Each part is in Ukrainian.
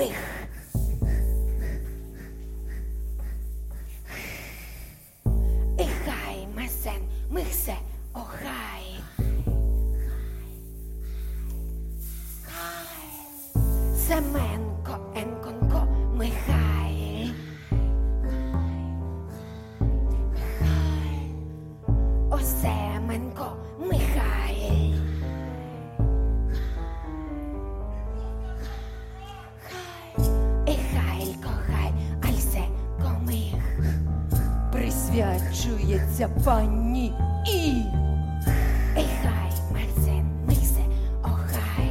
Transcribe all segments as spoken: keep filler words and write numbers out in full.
мих. І хай месен михсе охай. Семенко енконко Михайль. Осеменко Михайль. І хайлько хай альсе комих. Присвячується пані І. І хай месен михсе охай.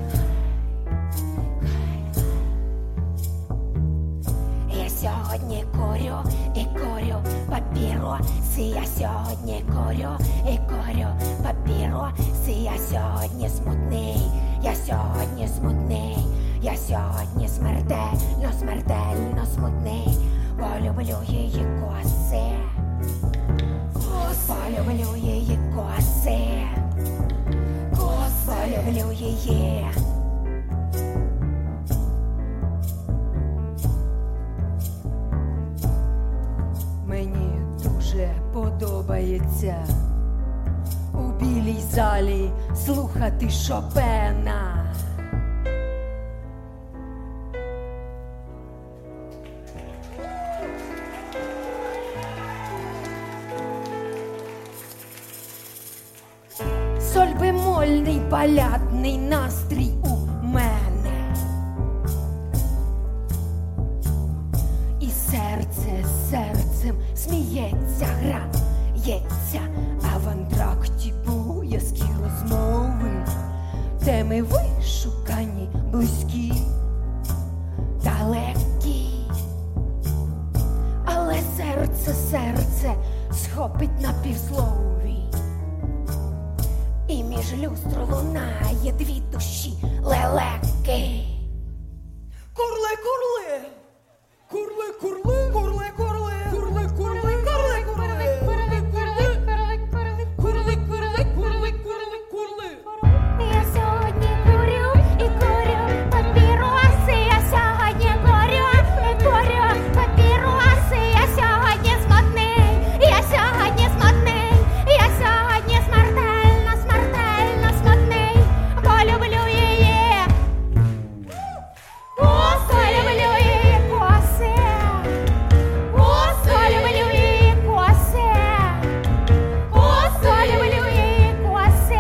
Я сьогодні курю і курю папіроси. Я сьогодні курю і курю папіроси. Я сьогодні смутний, я сьогодні смутний. Я сьогодні смертельно, смертельно смутний. Полюблю її коси. Полюблю її коси. Полюблю її. Мені дуже подобається у білій залі слухати Шопена. Соль-бемольний балядний настрій у мене. І серце серцем сміється, грається, а в антракті боязкі розмови. Теми вишукані, близькі, далекі. Але серце, серце схопить на півслові. І між люстру лунає дві душі лелеки. Курле, курле, курле, курле, курле, курле, курле, курле, курле, курле, курле, курле, курле, курле, курле, курле, курле. Я сьогодні курю і курю папіроси. Я сьогодні курю і курю папіроси. Я сьогодні смутний, я сьогодні смутний. Я сьогодні смертельно, смертельно смутний. Полюблю її. Полюблю її коси. Полюблю її коси. Полюблю її коси.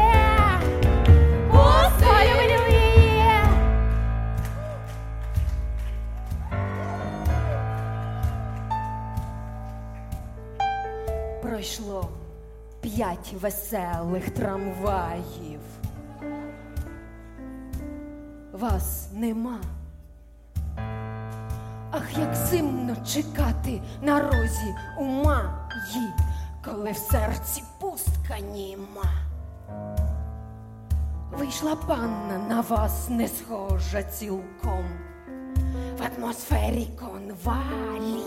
Полюблю її. Пройшло п'ять веселих трамваїв. Вас нема. Ах, як зимно чекати на розі у маї, коли в серці пустка німа. Вийшла панна, на вас не схожа цілком, В атмосфері конвалій.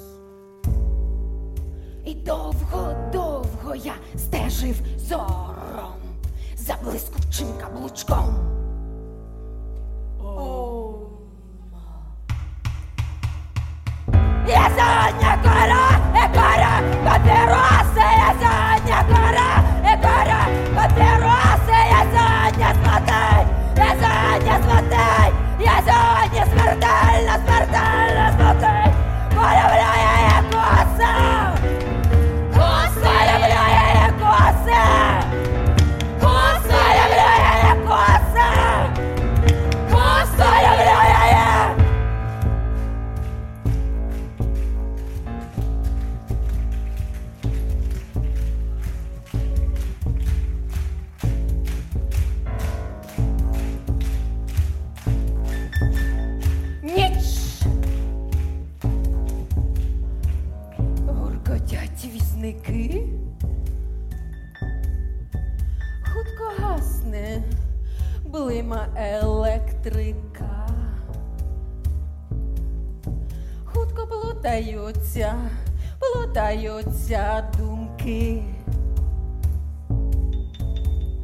І довго-довго я стежив зором за блискучим каблучком. Я сьогодні курю і курю папіроси. Я сьогодні курю і курю папіроси. Я сьогодні смутний, я сьогодні смутний. Я сьогодні смертельно, смертельно смутний. Полюблю її коси. Полюблю її коси. Полюблю її коси. Полюблю її. ніч. Гуркотять візники. Хутко гасне блима електрика. Хутко плутаються, плутаються думки.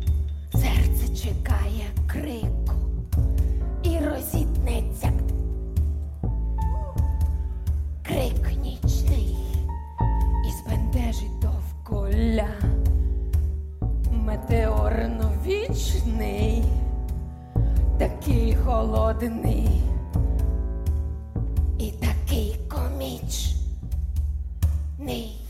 Серце чекає крику і розітнеться метеорно вічний, такий холодний і такий комічний.